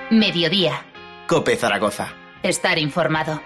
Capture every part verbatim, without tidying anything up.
Mediodía. COPE Zaragoza. Estar informado.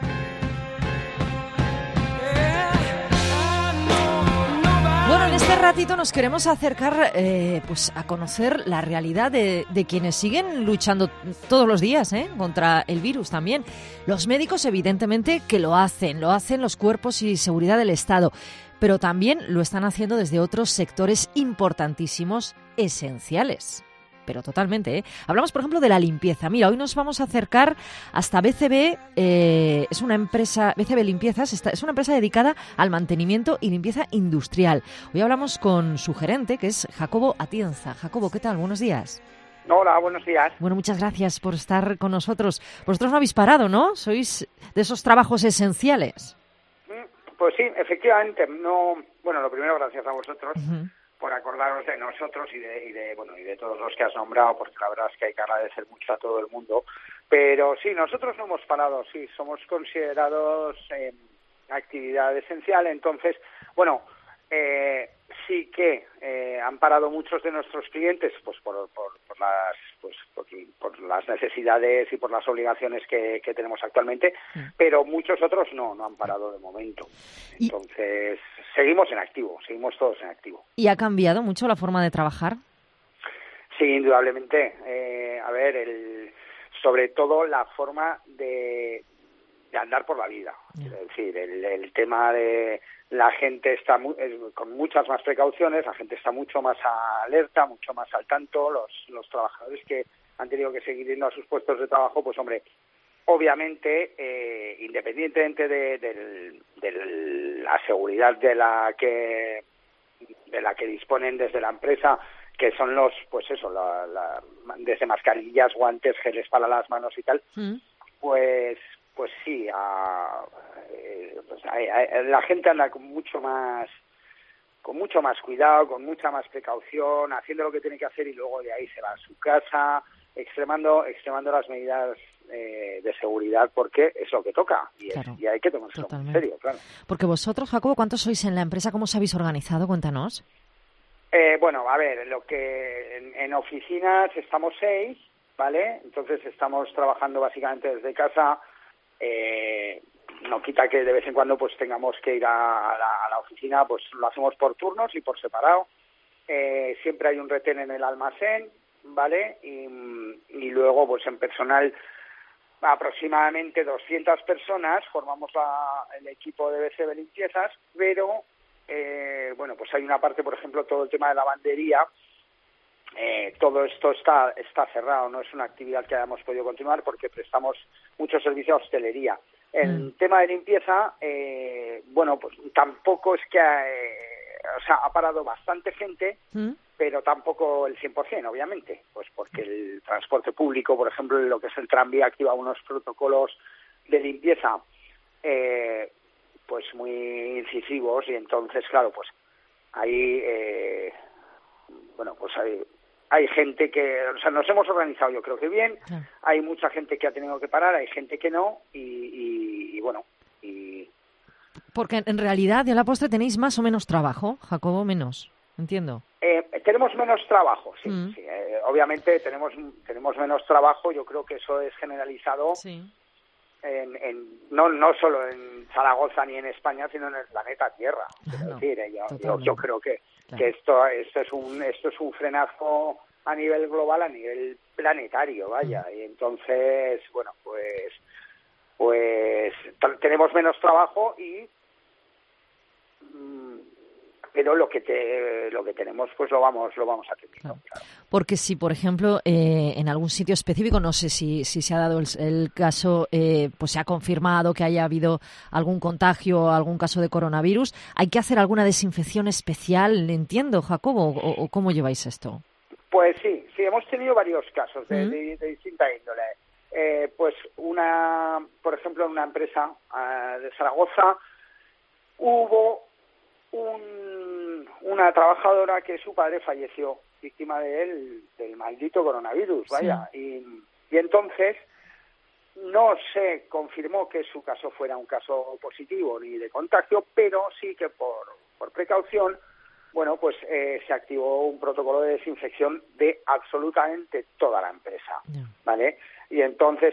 Bueno, en este ratito nos queremos acercar eh, pues a conocer la realidad de, de quienes siguen luchando todos los días ¿eh? contra el virus también. Los médicos, evidentemente, que lo hacen, lo hacen los cuerpos y seguridad del Estado, pero también lo están haciendo desde otros sectores importantísimos, esenciales. Pero totalmente, ¿eh? Hablamos, por ejemplo, de la limpieza. Mira, hoy nos vamos a acercar hasta B C B, eh, es una empresa, B C B Limpiezas, es una empresa dedicada al mantenimiento y limpieza industrial. Hoy hablamos con su gerente, que es Jacobo Atienza. Jacobo, ¿qué tal? Buenos días. Hola, buenos días. Bueno, muchas gracias por estar con nosotros. Vosotros no habéis parado, ¿no? Sois de esos trabajos esenciales. Pues sí, efectivamente. No, bueno, lo primero, gracias a vosotros. Uh-huh. por acordaros de nosotros y de, y de bueno y de todos los que has nombrado, porque la verdad es que hay que agradecer mucho a todo el mundo. Pero sí, nosotros no hemos parado, sí, somos considerados eh, actividad esencial. Entonces, bueno, eh, sí que eh, han parado muchos de nuestros clientes, pues por, por, por las pues por, por las necesidades y por las obligaciones que, que tenemos actualmente, sí. Pero muchos otros no, no han parado de momento. Entonces, y... seguimos en activo, seguimos todos en activo. ¿Y ha cambiado mucho la forma de trabajar? Sí, indudablemente. Eh, a ver, el, sobre todo la forma de, de andar por la vida. Yeah. Es decir, el, el tema de la gente está muy, con muchas más precauciones, la gente está mucho más alerta, mucho más al tanto. Los, los trabajadores que han tenido que seguir yendo a sus puestos de trabajo, pues hombre, obviamente, eh, independientemente de, de, de la seguridad de la que de la que disponen desde la empresa, que son los, pues eso, la, la, desde mascarillas, guantes, geles para las manos y tal, mm. pues pues sí, a, eh, pues a, a, la gente anda con mucho más con mucho más cuidado, con mucha más precaución, haciendo lo que tiene que hacer y luego de ahí se va a su casa, extremando extremando las medidas eh, de seguridad, porque es lo que toca y, claro, es, y hay que tomárselo en serio, claro. Porque vosotros, Jacobo, ¿cuántos sois en la empresa? ¿Cómo os habéis organizado? Cuéntanos. Eh, bueno, a ver, lo que en, en oficinas estamos seis, ¿vale? Entonces estamos trabajando básicamente desde casa. Eh, no quita que de vez en cuando pues tengamos que ir a, a, la, a la oficina, pues lo hacemos por turnos y por separado. Eh, siempre hay un retén en el almacén, ¿vale? Y, y luego pues en personal aproximadamente doscientas personas formamos la, el equipo de B C B Limpiezas, pero eh, bueno, pues hay una parte, por ejemplo, todo el tema de lavandería. Eh, todo esto está está cerrado, no es una actividad que hayamos podido continuar porque prestamos mucho servicio a hostelería. El mm. tema de limpieza, eh, bueno, pues tampoco es que, eh, o sea, ha parado bastante gente, mm. pero tampoco el cien por ciento, obviamente, pues porque el transporte público, por ejemplo, lo que es el tranvía, activa unos protocolos de limpieza, eh, pues muy incisivos y entonces, claro, pues ahí, eh, bueno, pues hay... Hay gente que, o sea, nos hemos organizado yo creo que bien, sí. Hay mucha gente que ha tenido que parar, hay gente que no, y, y, y bueno, y... Porque en realidad, de la postre, tenéis más o menos trabajo, Jacobo, menos, entiendo. Eh, tenemos menos trabajo, sí, mm. sí eh, obviamente tenemos tenemos menos trabajo, yo creo que eso es generalizado, sí. en, en no no solo en Zaragoza ni en España, sino en el planeta Tierra, es no, decir, eh, yo, yo, yo creo que Claro. que esto esto es un esto es un frenazo a nivel global, a nivel planetario, vaya, y entonces, bueno, pues pues t- tenemos menos trabajo y mmm, pero lo que te, lo que tenemos pues lo vamos lo vamos atendiendo. Claro. Claro. Porque si, por ejemplo, eh, en algún sitio específico, no sé si, si se ha dado el, el caso, eh, pues se ha confirmado que haya habido algún contagio o algún caso de coronavirus, ¿hay que hacer alguna desinfección especial, entiendo, Jacobo, o, o cómo lleváis esto? Pues sí, sí, hemos tenido varios casos de, ¿Mm? de, de distinta índole. Eh, pues una, por ejemplo, en una empresa uh, de Zaragoza hubo un, una trabajadora que su padre falleció víctima de él, del maldito coronavirus, vaya, sí. y, y entonces no se confirmó que su caso fuera un caso positivo ni de contagio, pero sí que por, por precaución bueno, pues eh, se activó un protocolo de desinfección de absolutamente toda la empresa, yeah. ¿vale? Y entonces,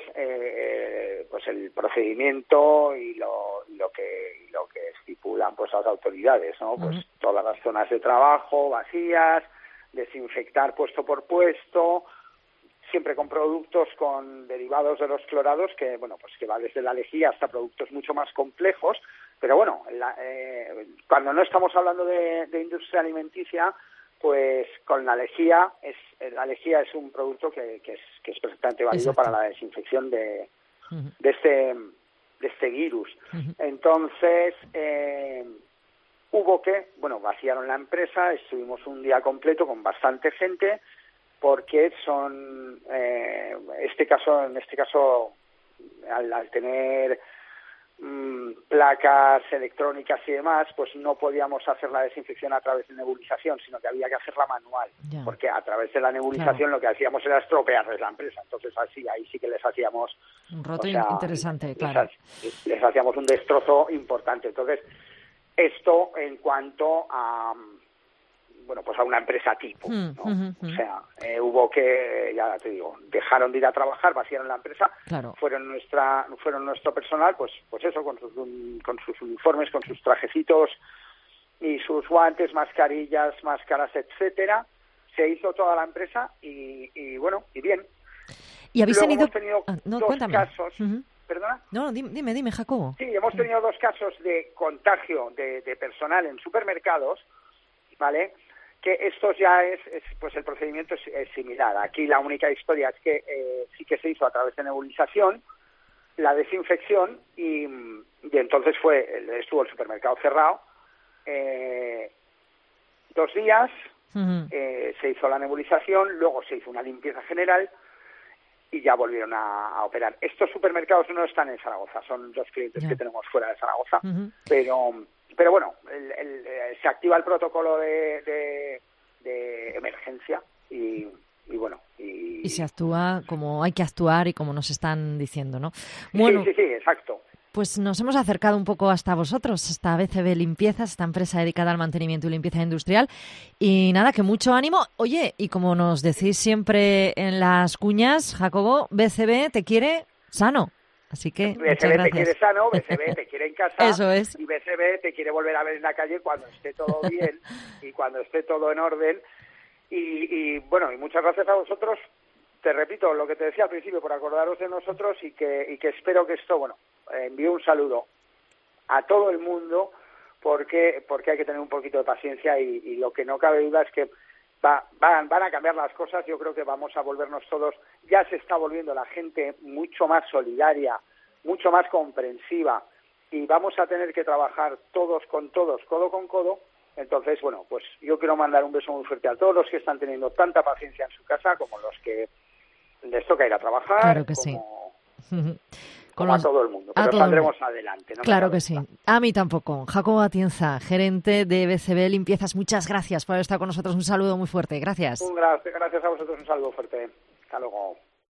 eh, pues el procedimiento y lo, lo que lo que estipulan pues las autoridades, ¿no? Pues uh-huh. todas las zonas de trabajo vacías, desinfectar puesto por puesto, siempre con productos con derivados de los clorados, que bueno, pues que va desde la lejía hasta productos mucho más complejos, pero bueno, la, eh, cuando no estamos hablando de, de industria alimenticia, pues con la lejía es la lejía es un producto que, que es que es perfectamente válido Exacto. para la desinfección de, uh-huh. de este de este virus. Uh-huh. Entonces eh, hubo que, bueno, vaciaron la empresa, estuvimos un día completo con bastante gente, porque son eh, este caso en este caso al, al tener mmm, placas electrónicas y demás, pues no podíamos hacer la desinfección a través de nebulización, sino que había que hacerla manual, yeah. porque a través de la nebulización claro. lo que hacíamos era estropearles la empresa. Entonces así ahí sí que les hacíamos un roto o sea, interesante, les, claro. Les, les hacíamos un destrozo importante. Entonces esto en cuanto a bueno, pues a una empresa tipo, ¿no? Mm, mm, mm. O sea, eh, hubo que, ya te digo, dejaron de ir a trabajar, vaciaron la empresa, claro. fueron nuestra, fueron nuestro personal, pues, pues eso, con sus, con sus uniformes, con sus trajecitos y sus guantes, mascarillas, máscaras, etcétera. Se hizo toda la empresa y, y bueno, y bien. Y habéis Luego tenido, hemos tenido ah, no, dos cuéntame. casos. Uh-huh. ¿Perdona? No, dime, dime, Jacobo. Sí, hemos tenido dos casos de contagio de, de personal en supermercados, ¿vale? Que estos ya es, es pues el procedimiento es, es similar. Aquí la única historia es que eh, sí que se hizo a través de nebulización la desinfección y, y entonces fue estuvo el supermercado cerrado eh, dos días, uh-huh. eh, se hizo la nebulización, luego se hizo una limpieza general y ya volvieron a, a operar. Estos supermercados no están en Zaragoza, son dos clientes yeah. que tenemos fuera de Zaragoza, uh-huh. pero pero bueno, el, el, el, se activa el protocolo de, de, de emergencia y, y bueno. Y... y se actúa como hay que actuar y como nos están diciendo, ¿no? Bueno, sí, sí, sí, exacto. Pues nos hemos acercado un poco hasta vosotros, esta B C B Limpiezas, esta empresa dedicada al mantenimiento y limpieza industrial. Y nada, que mucho ánimo. Oye, y como nos decís siempre en las cuñas, Jacobo, B C B te quiere sano. Así que B C B te quiere sano, B C B te quiere en casa. Eso es. Y B C B te quiere volver a ver en la calle cuando esté todo bien y cuando esté todo en orden. Y, y bueno, y muchas gracias a vosotros. Te repito lo que te decía al principio, por acordaros de nosotros y que, y que espero que esto, bueno, eh, envío un saludo a todo el mundo porque porque hay que tener un poquito de paciencia y, y lo que no cabe duda es que va, van, van a cambiar las cosas. Yo creo que vamos a volvernos todos, ya se está volviendo la gente mucho más solidaria, mucho más comprensiva y vamos a tener que trabajar todos con todos, codo con codo. Entonces, bueno, pues yo quiero mandar un beso muy fuerte a todos los que están teniendo tanta paciencia en su casa como los que les toca ir a trabajar, claro que como, sí. como los, a todo el mundo, pero saldremos adelante. ¿no? Claro que sí. A mí tampoco. Jacobo Atienza, gerente de B C B Limpiezas, muchas gracias por haber estado con nosotros. Un saludo muy fuerte. Gracias. Un gracias, gracias a vosotros, un saludo fuerte. Hasta luego.